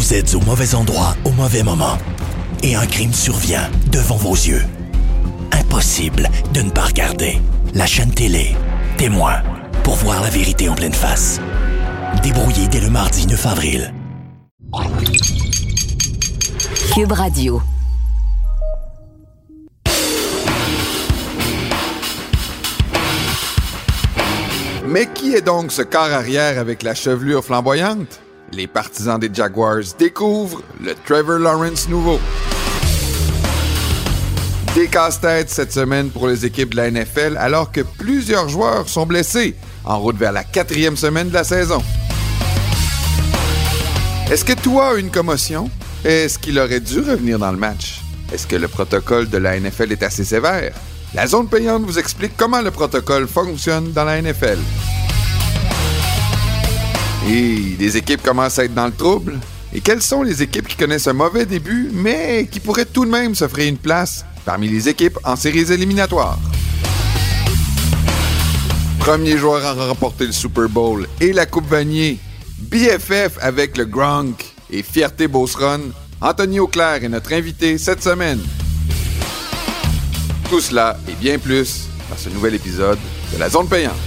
Vous êtes au mauvais endroit au mauvais moment. Et un crime survient devant vos yeux. Impossible de ne pas regarder. La chaîne télé, Témoin, pour voir la vérité en pleine face. Débrouillé dès le mardi 9 avril. Cube Radio. Mais qui est donc ce corps arrière avec la chevelure flamboyante? Les partisans des Jaguars découvrent le Trevor Lawrence nouveau. Des casse-têtes cette semaine pour les équipes de la NFL alors que plusieurs joueurs sont blessés en route vers la 4e semaine de la saison. Est-ce que toi as une commotion? Est-ce qu'il aurait dû revenir dans le match? Est-ce que le protocole de la NFL est assez sévère? La zone payante vous explique comment le protocole fonctionne dans la NFL. Et les équipes commencent à être dans le trouble. Et quelles sont les équipes qui connaissent un mauvais début, mais qui pourraient tout de même se frayer une place parmi les équipes en séries éliminatoires? Premier joueur à remporter le Super Bowl et la Coupe Vanier, BFF avec le Gronk et Fierté Beauceron, Anthony Auclair est notre invité cette semaine. Tout cela et bien plus dans ce nouvel épisode de la Zone Payante.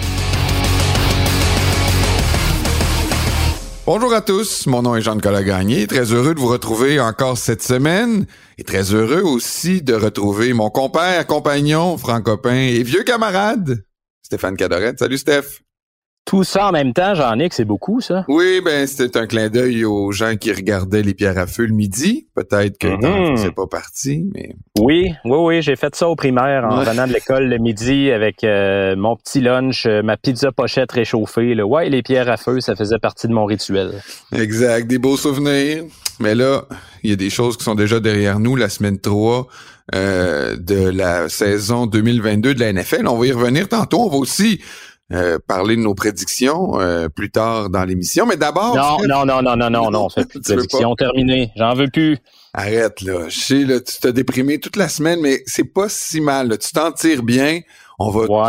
Bonjour à tous, mon nom est Jean-Nicolas Gagné, très heureux de vous retrouver encore cette semaine et très heureux aussi de retrouver mon compère, compagnon, franc-copain et vieux camarade, Stéphane Cadorette. Salut Steph! Tout ça en même temps, Jean-Nic, c'est beaucoup, ça? Oui, ben c'était un clin d'œil aux gens qui regardaient les pierres à feu le midi. Peut-être que t'en faisais pas partie, mais... Oui, j'ai fait ça au primaire en venant de l'école le midi avec mon petit lunch, ma pizza pochette réchauffée. Là. Ouais, les pierres à feu, ça faisait partie de mon rituel. Exact, des beaux souvenirs. Mais là, il y a des choses qui sont déjà derrière nous, la semaine 3 de la saison 2022 de la NFL. On va y revenir tantôt. On va aussi... parler de nos prédictions plus tard dans l'émission. Mais d'abord... Non, c'est plus de prédictions terminées. J'en veux plus. Arrête, là. Je sais, là, tu t'as déprimé toute la semaine, mais c'est pas si mal. Là. Tu t'en tires bien. On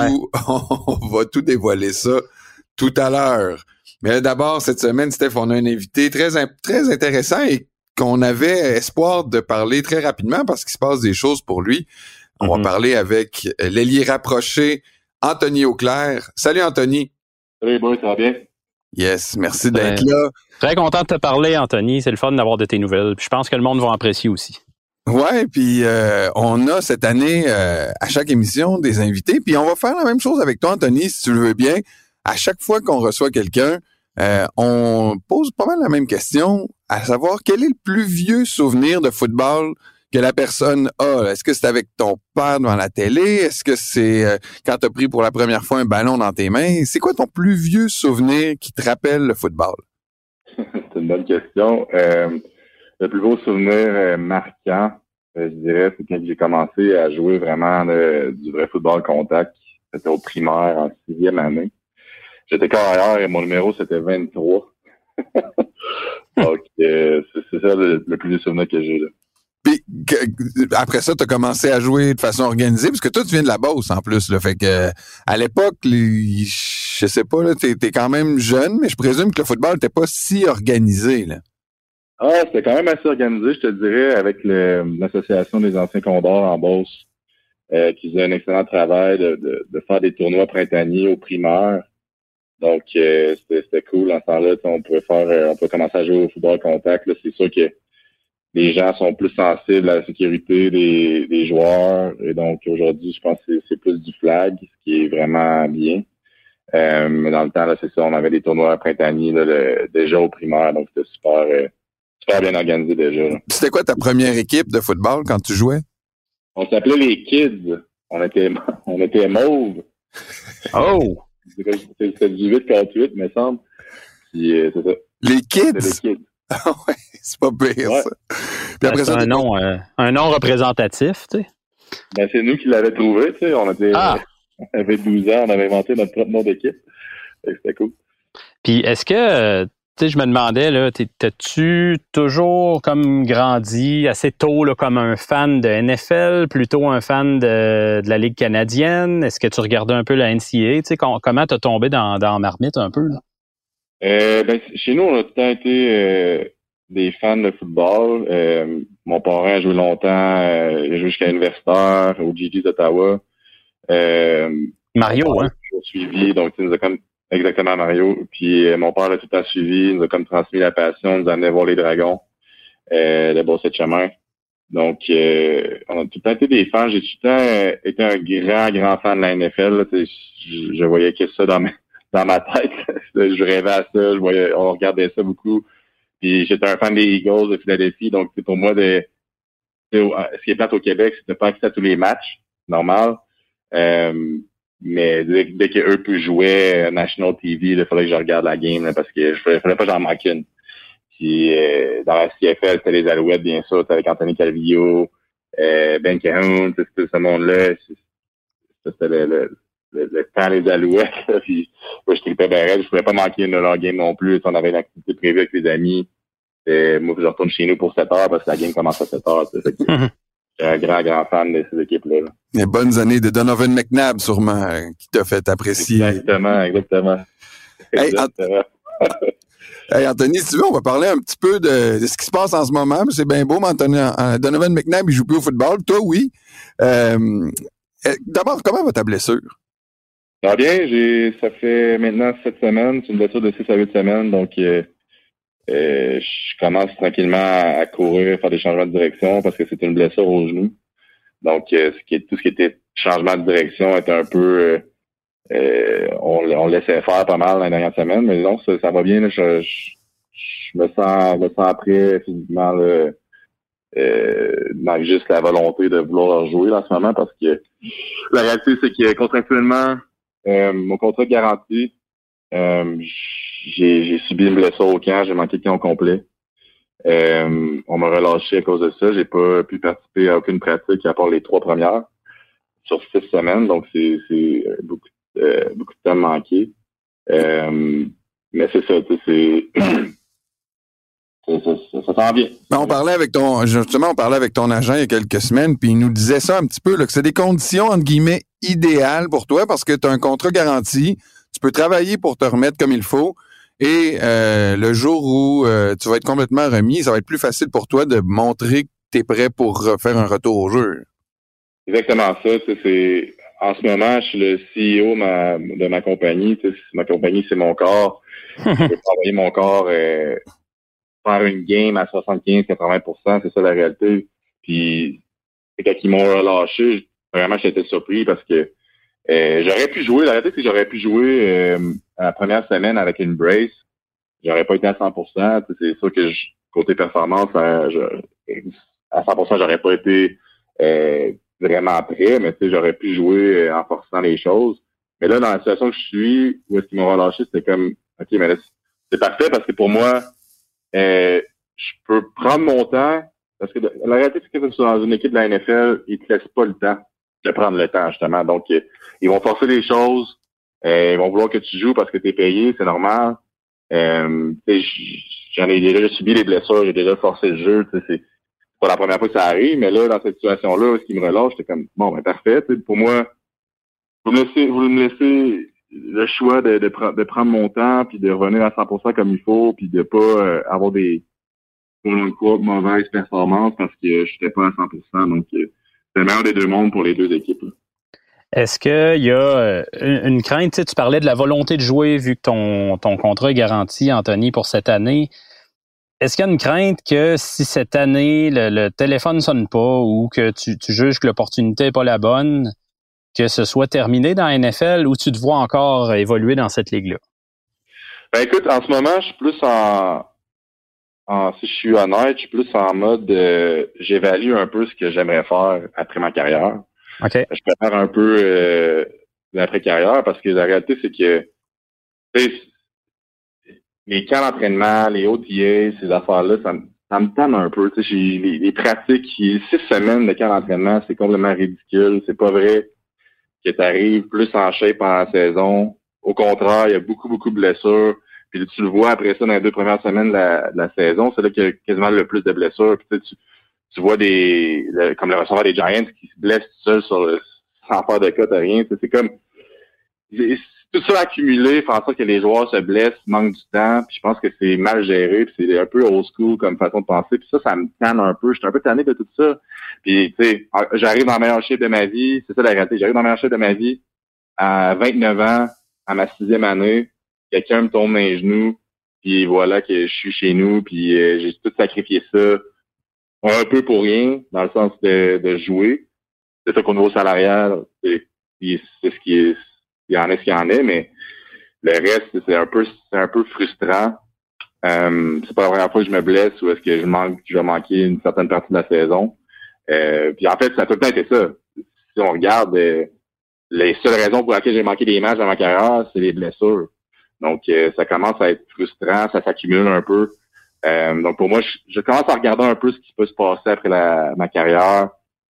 va tout dévoiler ça tout à l'heure. Mais d'abord, cette semaine, Steph, on a un invité très intéressant et qu'on avait espoir de parler très rapidement parce qu'il se passe des choses pour lui. On va parler avec l'ailier rapproché Anthony Auclair. Salut Anthony. Salut boy, ça va bien? Yes, merci d'être là. Très content de te parler, Anthony. C'est le fun d'avoir de tes nouvelles. Puis je pense que le monde va apprécier aussi. Ouais, puis on a cette année à chaque émission des invités. Puis on va faire la même chose avec toi, Anthony, si tu le veux bien. À chaque fois qu'on reçoit quelqu'un, on pose pas mal la même question, à savoir quel est le plus vieux souvenir de football que la personne a. Est-ce que c'est avec ton père devant la télé? Est-ce que c'est quand tu as pris pour la première fois un ballon dans tes mains? C'est quoi ton plus vieux souvenir qui te rappelle le football? C'est une bonne question. Le plus beau souvenir marquant, je dirais, c'est quand j'ai commencé à jouer vraiment du vrai football contact. C'était au primaire, en 6e année. J'étais carrière et mon numéro, c'était 23. Donc, c'est ça le plus vieux souvenir que j'ai là. Puis après ça, tu as commencé à jouer de façon organisée, parce que toi, tu viens de la Beauce en plus. Là, fait que à l'époque, je sais pas, là, t'es quand même jeune, mais je présume que le football n'était pas si organisé. Là. Ah, c'était quand même assez organisé, je te dirais, avec l'association des anciens condors en Beauce, qui faisait un excellent travail de faire des tournois printaniers aux primaires. Donc c'était cool. En ce temps-là, on pouvait commencer à jouer au football contact. Là, c'est sûr que les gens sont plus sensibles à la sécurité des joueurs. Et donc, aujourd'hui, je pense que c'est plus du flag, ce qui est vraiment bien. Mais dans le temps, là, c'est ça, on avait des tournois printaniers là, déjà au primaire. Donc, c'était super bien organisé déjà. Là. C'était quoi ta première équipe de football quand tu jouais? On s'appelait les Kids. On était mauves. Oh! C'était du 8 contre 8, me semble. Puis, c'est ça. Les Kids? C'était les Kids. Ah ouais, c'est pas pire, ouais. Ça. Puis après ça, un nom représentatif, tu sais. Ben, c'est nous qui l'avons trouvé, tu sais. On avait 12 ans, on avait inventé notre propre nom d'équipe. C'était cool. Puis est-ce que, tu sais, je me demandais, là, t'as-tu toujours comme grandi assez tôt là, comme un fan de NFL, plutôt un fan de la Ligue canadienne? Est-ce que tu regardais un peu la NCAA? Tu sais, comment t'as tombé dans la marmite un peu, là? Ben, chez nous, on a tout le temps été des fans de football. Mon parent a joué longtemps, il a joué jusqu'à l'universitaire, au GG d'Ottawa. Mario, hein? Suivi, donc il nous a comme exactement Mario. Puis mon père l'a tout le temps suivi, il nous a comme transmis la passion, il nous a amené voir les Dragons, le Bourset de chemin. Donc on a tout le temps été des fans. J'ai tout le temps été un grand fan de la NFL. Là, je voyais que ça dans ma tête. Je rêvais à ça, on regardait ça beaucoup. Puis j'étais un fan des Eagles de Philadelphie, donc c'est pour moi ce qui est plate au Québec, c'est de pas accès à tous les matchs, normal. Mais dès qu'eux peuvent jouer National TV, il fallait que je regarde la game là, parce que fallait pas que j'en manque une. Puis dans la CFL, c'était les Alouettes, bien sûr, c'était avec Anthony Calvillo, Ben Cahoon, tout ce monde-là. C'était le temps des Alouettes. Là, puis moi, je tripais bien raide. Je pouvais pas manquer une de leur game non plus. On avait une activité prévue avec les amis. Moi, je retourne chez nous pour 7 heures parce que la game commence à 7 heures. J'étais un grand fan de ces équipes-là. Là. Les bonnes années de Donovan McNabb, sûrement, qui t'a fait apprécier. Exactement. Hey, Anthony, si tu veux, on va parler un petit peu de ce qui se passe en ce moment. C'est bien beau, mais Donovan McNabb, il joue plus au football. Toi, oui. D'abord, comment va ta blessure? Ça va bien. Ça fait maintenant 7 semaines. C'est une blessure de 6 à 8 semaines. Donc, je commence tranquillement à courir, faire des changements de direction parce que c'est une blessure au genou. Donc, tout ce qui était changement de direction était un peu... on laissait faire pas mal dans les dernières semaines, mais non, ça va bien. Là, je me sens prêt physiquement. Là, manque juste la volonté de vouloir jouer là, en ce moment parce que la réalité, c'est que contractuellement, mon contrat de garantie, j'ai subi une blessure au camp, j'ai manqué le camp au complet. On m'a relâché à cause de ça. J'ai pas pu participer à aucune pratique à part les 3 premières sur 6 semaines, donc c'est beaucoup de temps manqué. Mais c'est ça, c'est ça s'en vient. Ben, on parlait avec ton agent il y a quelques semaines, puis il nous disait ça un petit peu, là, que c'est des conditions, entre guillemets, idéales pour toi parce que tu as un contrat garanti, tu peux travailler pour te remettre comme il faut, et le jour où tu vas être complètement remis, ça va être plus facile pour toi de montrer que tu es prêt pour faire un retour au jeu. Exactement ça. C'est en ce moment, je suis le CEO de ma compagnie. Ma compagnie, c'est mon corps. Je peux travailler mon corps, faire une game à 75-80%, c'est ça la réalité. Puis quand ils m'ont relâché, vraiment j'étais surpris parce que j'aurais pu jouer. La réalité, c'est que j'aurais pu jouer à la première semaine avec une brace. J'aurais pas été à 100%. C'est sûr que côté performance, à 100%, j'aurais pas été vraiment prêt, mais j'aurais pu jouer en forçant les choses. Mais là, dans la situation que je suis, où est-ce qu'ils m'ont relâché, c'était comme, OK, mais là, c'est parfait parce que pour moi, je peux prendre mon temps, parce que la réalité, c'est que dans une équipe de la NFL, ils te laissent pas le temps de prendre le temps, justement. Donc, ils vont forcer les choses, ils vont vouloir que tu joues parce que tu es payé, c'est normal. J'en ai déjà subi des blessures, j'ai déjà forcé le jeu, c'est pas la première fois que ça arrive, mais là, dans cette situation-là, ce qui me relâche, j'étais comme, bon, ben parfait, pour moi, vous me laissez le choix de prendre mon temps, puis de revenir à 100% comme il faut, puis de pas avoir des mauvaises performances parce que je n'étais pas à 100%. Donc, c'est le meilleur des deux mondes pour les deux équipes. Là. Est-ce qu'il y a une crainte? Tu parlais de la volonté de jouer vu que ton contrat est garanti, Anthony, pour cette année. Est-ce qu'il y a une crainte que si cette année, le téléphone ne sonne pas ou que tu juges que l'opportunité n'est pas la bonne, que ce soit terminé dans la NFL ou tu te vois encore évoluer dans cette ligue-là? Ben écoute, en ce moment, je suis plus si je suis honnête, je suis plus en mode j'évalue un peu ce que j'aimerais faire après ma carrière. Okay. Je prépare un peu l'après-carrière parce que la réalité, c'est que les camps d'entraînement, les OTA, ces affaires-là, ça me tente un peu. Les pratiques, 6 semaines de camp d'entraînement, c'est complètement ridicule. C'est pas vrai que tu arrives plus en shape pendant la saison. Au contraire, il y a beaucoup, beaucoup de blessures. Puis tu le vois après ça dans les 2 premières semaines de la saison, c'est là qu'il y a quasiment le plus de blessures. Puis tu vois comme le receveur des Giants qui se blesse tout seul sans faire de cut à rien. C'est comme tout tout ça accumulé fait en sorte que les joueurs se blessent, manquent du temps, puis je pense que c'est mal géré, puis c'est un peu old school comme façon de penser, puis ça me tanne un peu. Je suis un peu tanné de tout ça. Puis, tu sais, j'arrive dans la meilleure shape de ma vie, c'est ça la réalité, j'arrive dans la meilleure shape de ma vie à 29 ans, à ma 6e année, quelqu'un me tombe dans les genoux, puis voilà que je suis chez nous, puis j'ai tout sacrifié ça un peu pour rien, dans le sens de jouer. C'est ça qu'au niveau salarial, c'est ce qui est, il y en a ce qu'il y en est, mais le reste, c'est un peu frustrant. C'est pas la première fois que je me blesse ou est-ce que je vais manquer une certaine partie de la saison. Puis en fait, ça a tout le temps été ça. Si on regarde les seules raisons pour lesquelles j'ai manqué des matchs dans ma carrière, c'est les blessures. Donc ça commence à être frustrant, ça s'accumule un peu. Donc pour moi, je commence à regarder un peu ce qui peut se passer après ma carrière.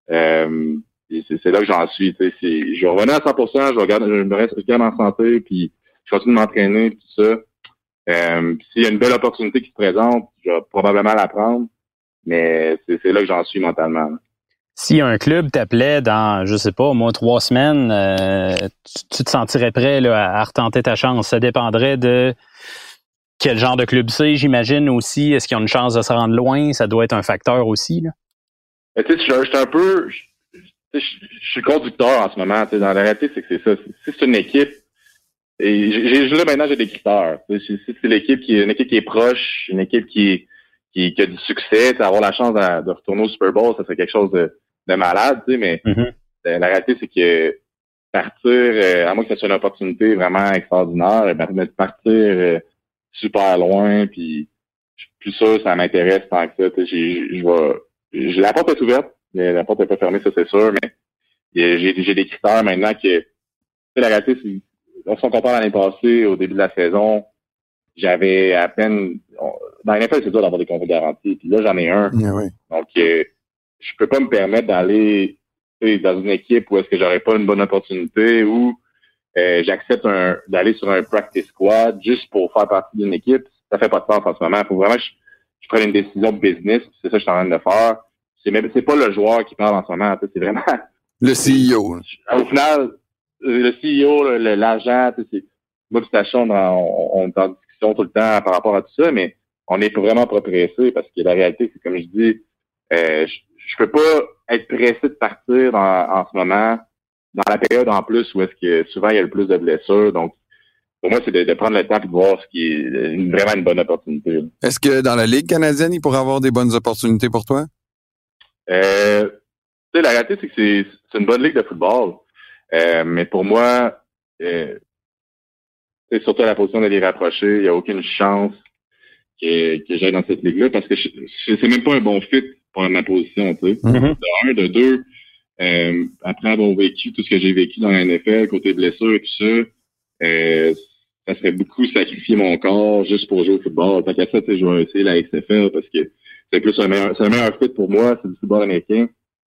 C'est là que j'en suis. Je vais revenir à 100%, je me reste en santé, puis je continue de m'entraîner, tout ça. S'il y a une belle opportunité qui se présente, je vais probablement la prendre, mais c'est là que j'en suis mentalement. Si un club t'appelait dans, je sais pas, au moins 3 semaines, tu te sentirais prêt là, à retenter ta chance. Ça dépendrait de quel genre de club c'est, j'imagine aussi. Est-ce qu'il y a une chance de se rendre loin? Ça doit être un facteur aussi, là. Tu sais, je suis un peu... Je suis conducteur en ce moment. Dans la réalité, c'est que c'est ça. Si c'est une équipe, et là maintenant j'ai des critères. Si c'est l'équipe une équipe qui est proche, une équipe qui a du succès, avoir la chance de retourner au Super Bowl, ça serait quelque chose de malade, tu sais, mais la réalité, c'est que partir, à moins que ce soit une opportunité vraiment extraordinaire, mais partir super loin, puis je suis plus sûr que ça m'intéresse tant que ça. La porte est ouverte, mais la porte n'est pas fermée, ça c'est sûr, mais j'ai des critères maintenant que la réalité, c'est lorsqu'on compare l'année passée, au début de la saison, j'avais à peine... Dans la NFL, c'est dur d'avoir des contrats garantis. Puis là, j'en ai un. Oui. Donc, je peux pas me permettre d'aller dans une équipe où est-ce que j'aurais pas une bonne opportunité ou j'accepte d'aller sur un practice squad juste pour faire partie d'une équipe. Ça fait pas de sens en ce moment. Il faut vraiment que je prenne une décision de business. C'est ça que je suis en train de faire. C'est pas le joueur qui parle en ce moment. C'est vraiment... Le CEO. Au final... Le CEO, l'agent, moi et Stachon, on est en discussion tout le temps par rapport à tout ça, mais on est vraiment pas pressé parce que la réalité, c'est comme je dis, je peux pas être pressé de partir en ce moment, dans la période en plus où est-ce que souvent il y a le plus de blessures. Donc, pour moi, c'est de prendre le temps et de voir ce qui est vraiment une bonne opportunité. Là. Est-ce que dans la Ligue canadienne, il pourrait avoir des bonnes opportunités pour toi? La réalité, c'est que c'est une bonne ligue de football. Mais pour moi, c'est surtout à la position de les rapprocher. Il n'y a aucune chance que j'aille dans cette ligue-là parce que c'est même pas un bon fit pour ma position, tu sais. De un, de deux, après avoir vécu tout ce que j'ai vécu dans la NFL, côté blessure et tout ça, ça serait beaucoup sacrifier mon corps juste pour jouer au football. Tant qu'à ça, tu sais, je vais essayer la XFL parce que c'est plus un meilleur fit pour moi, c'est du football américain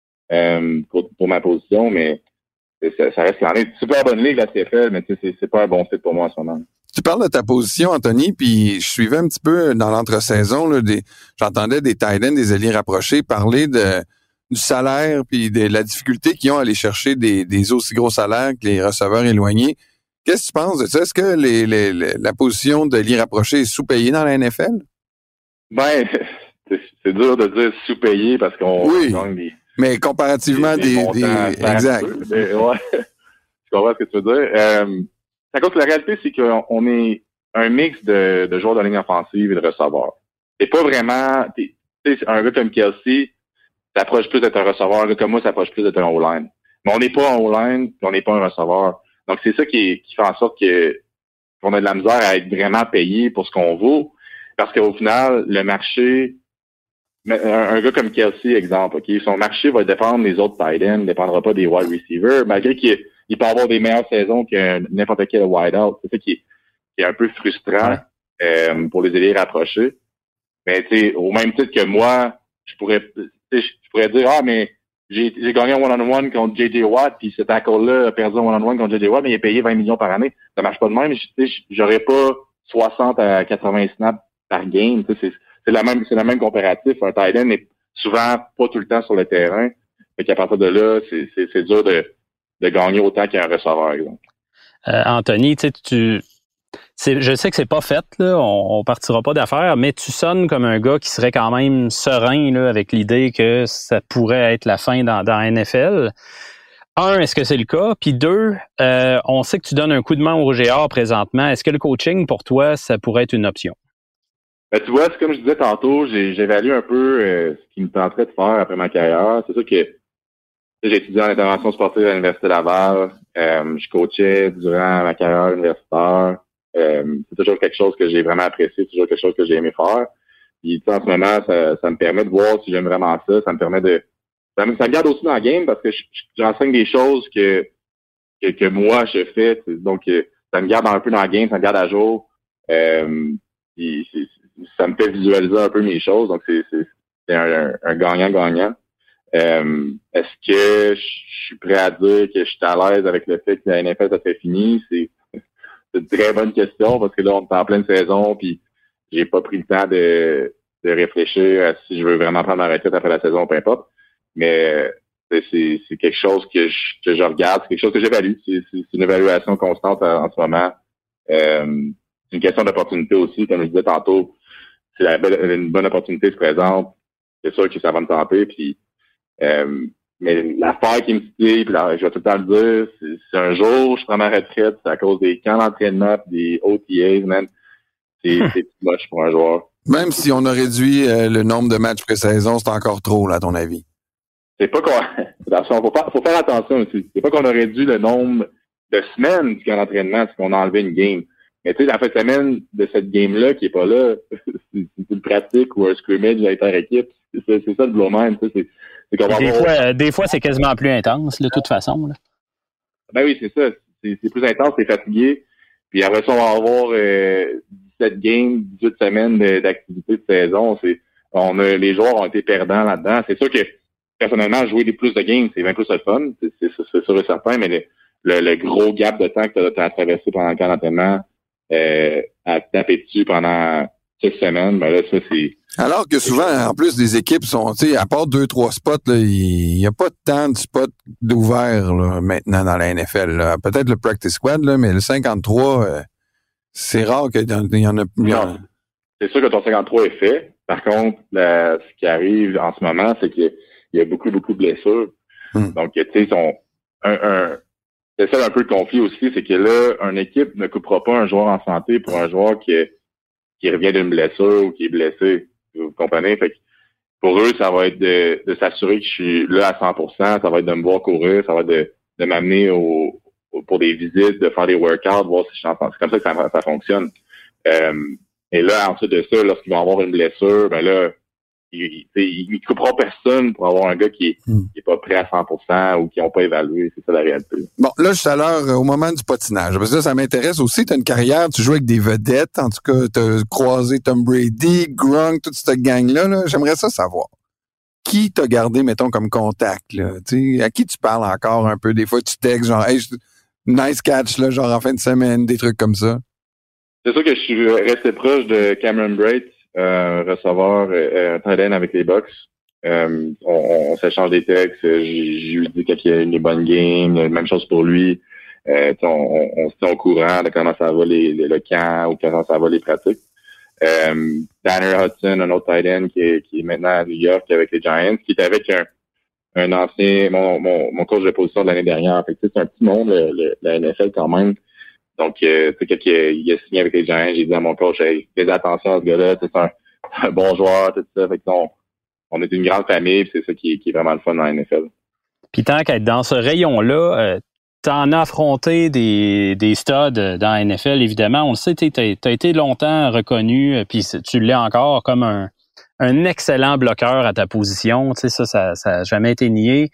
pour ma position, mais ça reste quand même super bonne ligue, la CFL, mais c'est pas un bon fit pour moi en ce moment. Tu parles de ta position, Anthony, puis je suivais un petit peu dans l'entre-saison, là, j'entendais des tight ends, des ailiers rapprochés parler du salaire puis de la difficulté qu'ils ont à aller chercher des aussi gros salaires que les receveurs éloignés. Qu'est-ce que tu penses de ça? Est-ce que la position de l'ailier rapproché est sous-payée dans la NFL? Ben, c'est dur de dire sous-payé parce qu'on gagne des... Mais comparativement des exact. Ouais. Je comprends ce que tu veux dire. À cause de la réalité, c'est qu'on est un mix de joueurs de ligne offensive et de receveurs. C'est pas vraiment, un gars comme Kelsey s'approche plus d'être un receveur, un gars comme moi s'approche plus d'être un O-line. Mais on n'est pas un O-line, puis on n'est pas un receveur. Donc c'est ça qui fait en sorte qu'on a de la misère à être vraiment payé pour ce qu'on vaut. Parce qu'au final, le marché, un gars comme Kelsey, exemple, ok, son marché va dépendre des autres tight ends, ne dépendra pas des wide receivers, malgré qu'il peut avoir des meilleures saisons que n'importe quel wide out. C'est ça qui est un peu frustrant pour les ailiers rapprochés. Mais tu sais, au même titre que moi, je pourrais dire mais j'ai gagné un one-on-one contre J.J. Watt, puis ce tackle-là a perdu un one-on-one contre J.J. Watt, mais il est payé 20 millions par année. Ça marche pas de même. J'aurais pas 60 à 80 snaps par game. C'est la même comparatif. Un tight end n'est souvent pas tout le temps sur le terrain. Fait qu'à partir de là, c'est dur de gagner autant qu'un receveur, exemple. Anthony, je sais que c'est pas fait, là, on partira pas d'affaires, mais tu sonnes comme un gars qui serait quand même serein là, avec l'idée que ça pourrait être la fin dans la NFL. Un, est-ce que c'est le cas? Puis deux, on sait que tu donnes un coup de main au GR présentement. Est-ce que le coaching, pour toi, ça pourrait être une option? Ben, tu vois, c'est comme je disais tantôt, j'évalue un peu ce qui me tenterait de faire après ma carrière. C'est sûr que j'ai étudié en intervention sportive à l'Université Laval. Je coachais durant ma carrière universitaire. C'est toujours quelque chose que j'ai vraiment apprécié, toujours quelque chose que j'ai aimé faire. Puis en ce moment, ça me permet de voir si j'aime vraiment ça. Ça me permet ça me garde aussi dans la game parce que j'enseigne des choses que moi je fais. Donc ça me garde un peu dans la game, ça me garde à jour. Puis ça me fait visualiser un peu mes choses. Donc c'est un gagnant-gagnant. Est-ce que je suis prêt à dire que je suis à l'aise avec le fait que la NFL ça fait fini? C'est une très bonne question parce que là, on est en pleine saison puis j'ai pas pris le temps de réfléchir à si je veux vraiment prendre ma retraite après la saison, peu importe. Mais c'est quelque chose que je regarde, c'est quelque chose que j'évalue. C'est une évaluation constante en ce moment. C'est une question d'opportunité aussi, comme je disais tantôt. Si une bonne opportunité se présente, c'est sûr que ça va me tenter. Puis mais l'affaire qui me dit, puis là, je vais tout le temps le dire, c'est un jour je prends ma retraite, c'est à cause des camps d'entraînement des OTAs, man. C'est too much pour un joueur. Même si on a réduit le nombre de matchs pré-saison, c'est encore trop, là, à ton avis? C'est pas faut faire attention aussi. C'est pas qu'on a réduit le nombre de semaines du camp d'entraînement, c'est qu'on a enlevé une game. Mais tu sais, la fin de semaine de cette game-là qui est pas là, c'est une pratique ou un scrimmage inter-équipe. C'est ça le blow-mind, tu sais, c'est qu'on va des fois, c'est quasiment plus intense, de toute façon. Là. Ben oui, c'est ça. C'est plus intense, c'est fatigué. Puis après ça, on va avoir 17 games, 18 semaines d'activité de saison. Les joueurs ont été perdants là-dedans. C'est sûr que personnellement, jouer des plus de games, c'est bien plus le fun. C'est sûr et certain, mais le gros gap de temps que tu as traversé pendant le camp d'entraînement, à taper dessus pendant 6 semaines, ben là, ça, c'est... Alors que souvent, en plus, des équipes sont, tu sais, à part 2-3 spots, là, il n'y a pas tant de spots d'ouverts là, maintenant dans la NFL. Là. Peut-être le practice squad, là, mais le 53, c'est rare qu'il y en a plus. Non. C'est sûr que ton 53 est fait. Par contre, ce qui arrive en ce moment, c'est qu'il y a beaucoup, beaucoup de blessures. Donc, tu sais, c'est ça un peu le conflit aussi, c'est que là, une équipe ne coupera pas un joueur en santé pour un joueur qui revient d'une blessure ou qui est blessé. Vous comprenez? Fait que pour eux, ça va être de s'assurer que je suis là à 100%, ça va être de me voir courir, ça va être de m'amener pour des visites, de faire des workouts, voir si je suis en santé. C'est comme ça que ça fonctionne. Et là, ensuite de ça, lorsqu'ils vont avoir une blessure, ben là, il coupera personne pour avoir un gars qui est pas prêt à 100% ou qui n'ont pas évalué. C'est ça la réalité. Bon, là, je suis à l'heure au moment du patinage. Parce que ça m'intéresse aussi. Tu as une carrière, tu joues avec des vedettes. En tout cas, tu as croisé Tom Brady, Gronk, toute cette gang-là. Là. J'aimerais ça savoir. Qui t'a gardé, mettons, comme contact? Là? T'sais, à qui tu parles encore un peu? Des fois, tu textes genre, hey, nice catch, là, genre en fin de semaine, des trucs comme ça. C'est sûr que je suis resté proche de Cameron Brate. Receveur tight end avec les Bucks. On s'échange des textes. Je lui dis qu'il y a une bonne game. Même chose pour lui. On se tient au courant de comment ça va le camp ou comment ça va les pratiques. Tanner Hudson, un autre tight end qui est maintenant à New York avec les Giants, qui est avec un ancien, mon coach de position de l'année dernière. Fait que c'est un petit monde, la NFL quand même. Donc, tu sais, quand il a signé avec les Giants, j'ai dit à mon coach, hey, fais attention à ce gars-là, c'est un bon joueur, tout ça. Fait que on est une grande famille, puis c'est ça qui est vraiment le fun dans la NFL. Puis tant qu'être dans ce rayon-là, t'en as affronté des studs dans la NFL, évidemment. On le sait, t'as été longtemps reconnu, puis tu l'es encore comme un excellent bloqueur à ta position. Tu sais, ça a jamais été nié.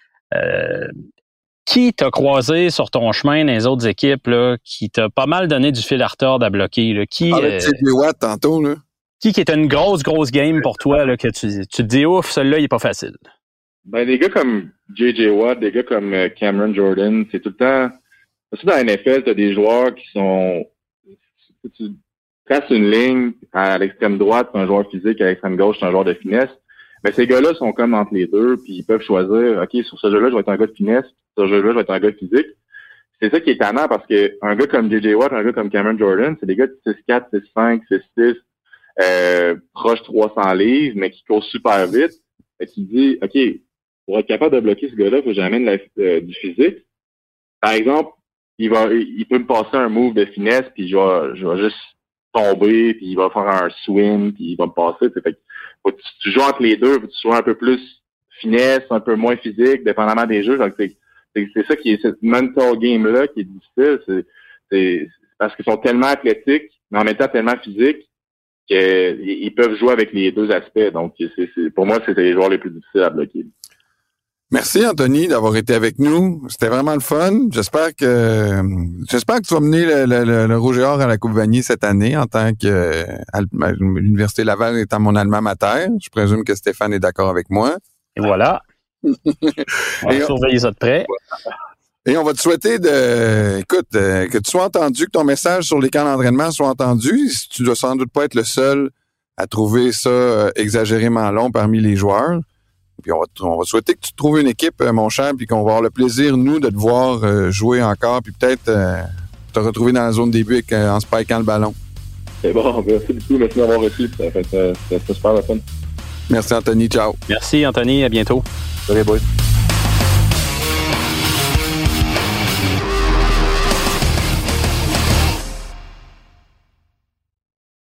Qui t'a croisé sur ton chemin dans les autres équipes, là, qui t'a pas mal donné du fil à retordre à bloquer? Là? J.J. Watt tantôt, là. Qui était une grosse game pour toi, là, que tu te dis, ouf, celui-là, il est pas facile? Ben, des gars comme J.J. Watt, des gars comme Cameron Jordan, c'est tout le temps... Parce que dans la NFL, t'as des joueurs qui sont... Tu traces une ligne à l'extrême droite, c'est un joueur physique, à l'extrême gauche, c'est un joueur de finesse. Mais ces gars-là sont comme entre les deux, puis ils peuvent choisir, OK, sur ce jeu-là, je vais être un gars de finesse, sur ce jeu-là, je vais être un gars de physique. c'est ça qui est étonnant parce que un gars comme J.J. Watt, un gars comme Cameron Jordan, c'est des gars de 6'4", 6'5", 6'6", proche 300 livres, mais qui courent super vite. Et tu te dis, OK, pour être capable de bloquer ce gars-là, il faut que j'amène du physique. Par exemple, il peut me passer un move de finesse, puis je vais juste tomber, puis il va faire un swing, puis il va me passer. Fait que faut que tu joues entre les deux, faut que tu sois un peu plus finesse, un peu moins physique, dépendamment des jeux. Donc c'est ça qui est cette mental game-là qui est difficile. C'est parce qu'ils sont tellement athlétiques, mais en même temps tellement physiques qu'ils peuvent jouer avec les deux aspects. Donc, pour moi, c'est les joueurs les plus difficiles à bloquer. Merci, Anthony, d'avoir été avec nous. C'était vraiment le fun. J'espère que tu vas mener le Rouge et Or à la Coupe Vanier cette année en tant que l'Université Laval étant mon alma mater. Je présume que Stéphane est d'accord avec moi. Et voilà. On va surveiller ça de près. Et on va te souhaiter que tu sois entendu, que ton message sur les camps d'entraînement soit entendu. Tu dois sans doute pas être le seul à trouver ça exagérément long parmi les joueurs. Puis on va souhaiter que tu trouves une équipe, mon cher, puis qu'on va avoir le plaisir, nous, de te voir jouer encore, puis peut-être te retrouver dans la zone début en spikant le ballon. C'est bon, merci beaucoup, merci d'avoir reçu. Ça fait super le fun. Merci, Anthony. Ciao. Merci, Anthony. À bientôt. Salut, boys.